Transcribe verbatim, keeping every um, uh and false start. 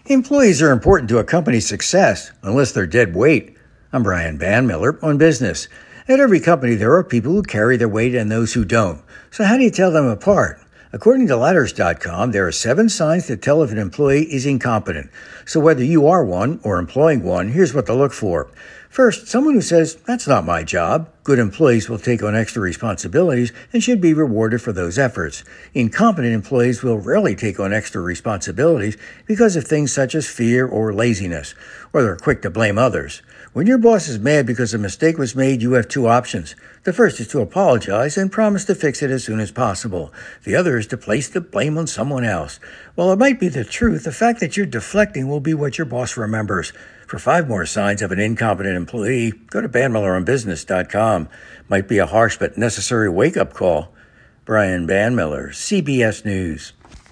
Employees are important to a company's success, unless they're dead weight. I'm Brian Banmiller on business. At every company, there are people who carry their weight and those who don't. So how do you tell them apart? According to Ladders dot com, there are seven signs that tell if an employee is incompetent. So whether you are one or employing one, here's what to look for. First, someone who says, "That's not my job." Good employees will take on extra responsibilities and should be rewarded for those efforts. Incompetent employees will rarely take on extra responsibilities because of things such as fear or laziness, or they're quick to blame others. When your boss is mad because a mistake was made, you have two options. The first is to apologize and promise to fix it as soon as possible. The other is to place the blame on someone else. While it might be the truth, the fact that you're deflecting will be what your boss remembers. For five more signs of an incompetent employee, go to Banmiller on business dot com. Might be a harsh but necessary wake-up call. Brian Banmiller, C B S News.